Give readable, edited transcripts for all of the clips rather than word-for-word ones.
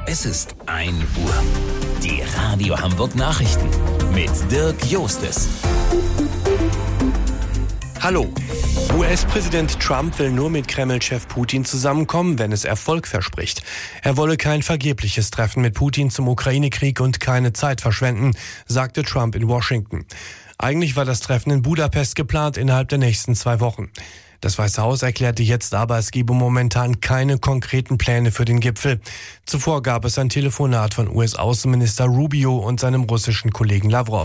Es ist 1 Uhr. Die Radio Hamburg Nachrichten mit Dirk Jostes. Hallo. US-Präsident Trump will nur mit Kreml-Chef Putin zusammenkommen, wenn es Erfolg verspricht. Er wolle kein vergebliches Treffen mit Putin zum Ukraine-Krieg und keine Zeit verschwenden, sagte Trump in Washington. Eigentlich war das Treffen in Budapest geplant innerhalb der nächsten 2 Wochen. Das Weiße Haus erklärte jetzt aber, es gebe momentan keine konkreten Pläne für den Gipfel. Zuvor gab es ein Telefonat von US-Außenminister Rubio und seinem russischen Kollegen Lavrov.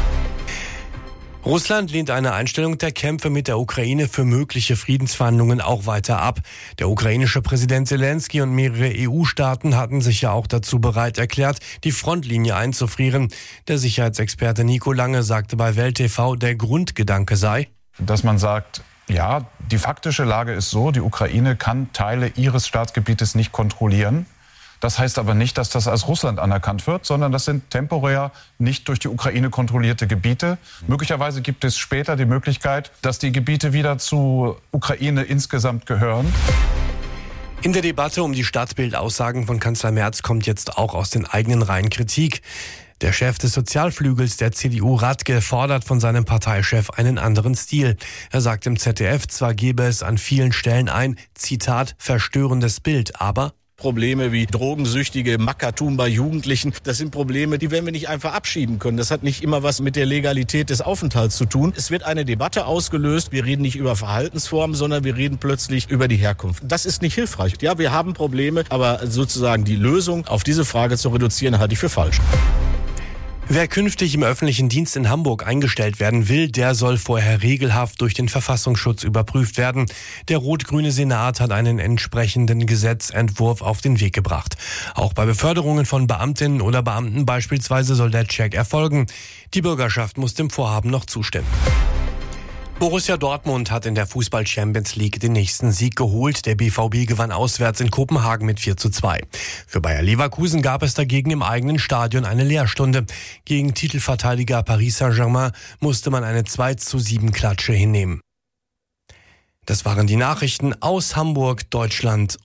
Russland lehnt eine Einstellung der Kämpfe mit der Ukraine für mögliche Friedensverhandlungen auch weiter ab. Der ukrainische Präsident Zelensky und mehrere EU-Staaten hatten sich ja auch dazu bereit erklärt, die Frontlinie einzufrieren. Der Sicherheitsexperte Nico Lange sagte bei Welt TV, der Grundgedanke sei, dass man sagt, ja, die faktische Lage ist so, die Ukraine kann Teile ihres Staatsgebietes nicht kontrollieren. Das heißt aber nicht, dass das als Russland anerkannt wird, sondern das sind temporär nicht durch die Ukraine kontrollierte Gebiete. Möglicherweise gibt es später die Möglichkeit, dass die Gebiete wieder zur Ukraine insgesamt gehören. In der Debatte um die Staatsbildaussagen von Kanzler Merz kommt jetzt auch aus den eigenen Reihen Kritik. Der Chef des Sozialflügels der CDU, Radke, fordert von seinem Parteichef einen anderen Stil. Er sagt im ZDF, zwar gebe es an vielen Stellen ein, Zitat, verstörendes Bild, aber Probleme wie drogensüchtige Mackertum bei Jugendlichen, das sind Probleme, die werden wir nicht einfach abschieben können. Das hat nicht immer was mit der Legalität des Aufenthalts zu tun. Es wird eine Debatte ausgelöst. Wir reden nicht über Verhaltensformen, sondern wir reden plötzlich über die Herkunft. Das ist nicht hilfreich. Ja, wir haben Probleme, aber sozusagen die Lösung auf diese Frage zu reduzieren, halte ich für falsch. Wer künftig im öffentlichen Dienst in Hamburg eingestellt werden will, der soll vorher regelhaft durch den Verfassungsschutz überprüft werden. Der rot-grüne Senat hat einen entsprechenden Gesetzentwurf auf den Weg gebracht. Auch bei Beförderungen von Beamtinnen oder Beamten beispielsweise soll der Check erfolgen. Die Bürgerschaft muss dem Vorhaben noch zustimmen. Borussia Dortmund hat in der Fußball-Champions League den nächsten Sieg geholt. Der BVB gewann auswärts in Kopenhagen mit 4:2. Für Bayer Leverkusen gab es dagegen im eigenen Stadion eine Lehrstunde. Gegen Titelverteidiger Paris Saint-Germain musste man eine 2:7 Klatsche hinnehmen. Das waren die Nachrichten aus Hamburg, Deutschland.